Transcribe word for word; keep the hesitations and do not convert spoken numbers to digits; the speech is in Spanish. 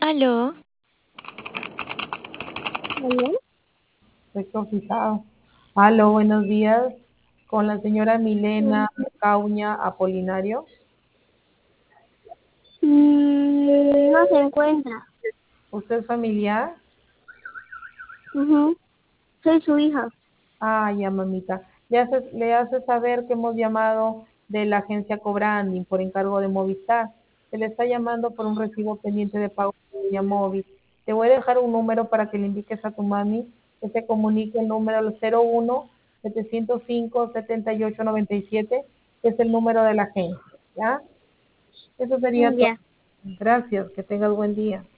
Aló, ¿Aló? Perfecto, fijado. Aló, buenos días. Con la señora Mm, Milena Cauña Apolinario. mm, no se encuentra. ¿Usted es familiar? Ujú. Soy su hija. Ah, ya, mamita. Le hace, le hace saber que hemos llamado de la agencia Cobranding por encargo de Movistar. Se le está llamando por un recibo pendiente de pago de línea móvil. Te voy a dejar un número para que le indiques a tu mami que se comunique el número al cero uno, setecientos cinco, setenta y ocho, noventa y siete, que es el número de la agencia. ¿Ya? Eso sería Mm, todo. ya. Gracias, que tengas buen día.